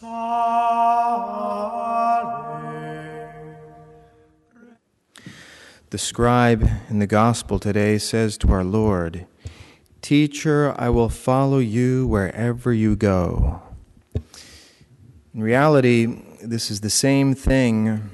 The scribe in the gospel today says to our Lord, "Teacher, I will follow you wherever you go." In reality, this is the same thing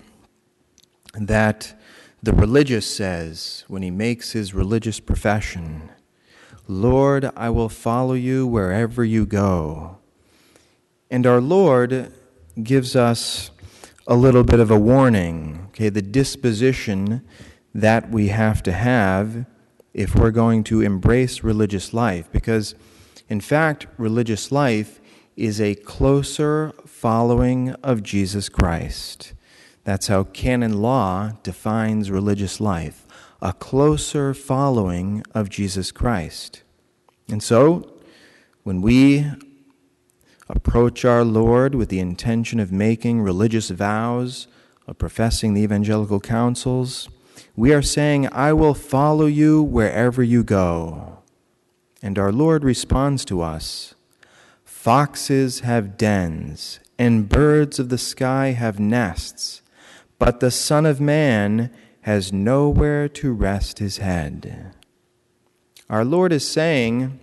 that the religious says when he makes his religious profession. "Lord, I will follow you wherever you go." And our Lord gives us a little bit of a warning, the disposition that we have to have if we're going to embrace religious life. Because, in fact, religious life is a closer following of Jesus Christ. That's how canon law defines religious life, a closer following of Jesus Christ. And so, when we approach our Lord with the intention of making religious vows, of professing the evangelical counsels, we are saying, "I will follow you wherever you go." And our Lord responds to us, "Foxes have dens, and birds of the sky have nests, but the Son of Man has nowhere to rest his head." Our Lord is saying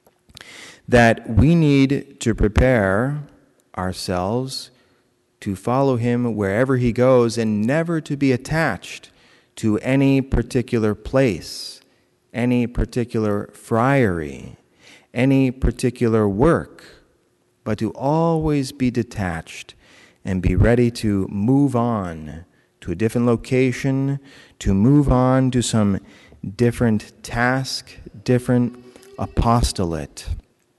that we need to prepare ourselves to follow him wherever he goes and never to be attached to any particular place, any particular friary, any particular work, but to always be detached and be ready to move on to a different location, to move on to some different task, different apostolate.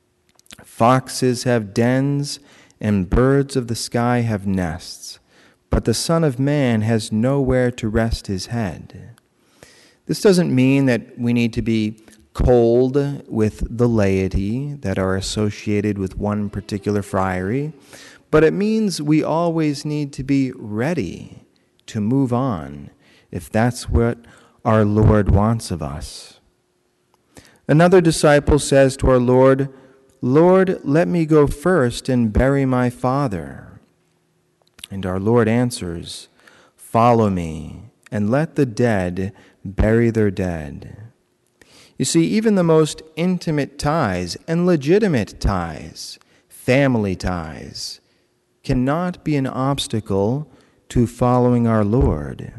Foxes have dens, and birds of the sky have nests, but the Son of Man has nowhere to rest his head. This doesn't mean that we need to be cold with the laity that are associated with one particular friary, but it means we always need to be ready to move on if that's what our Lord wants of us. Another disciple says to our Lord, "Lord, let me go first and bury my father." And our Lord answers, "Follow me, and let the dead bury their dead." You see, even the most intimate ties and legitimate ties, family ties, cannot be an obstacle to following our Lord.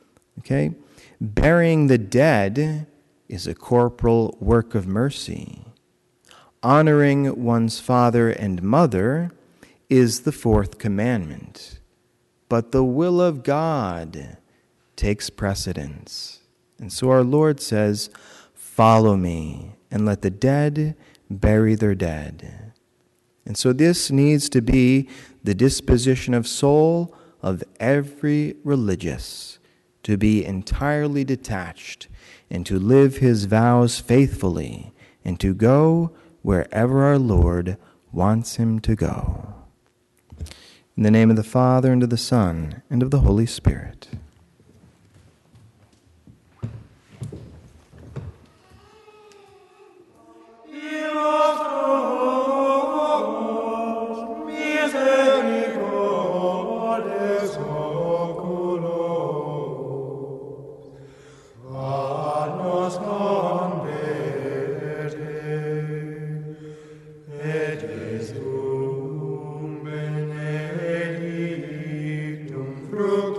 Burying the dead is a corporal work of mercy. Honoring one's father and mother is the fourth commandment. But the will of God takes precedence. And so our Lord says, "Follow me, and let the dead bury their dead." And so this needs to be the disposition of soul of every religious, to be entirely detached and to live his vows faithfully and to go wherever our Lord wants him to go. In the name of the Father, and of the Son, and of the Holy Spirit. Fruit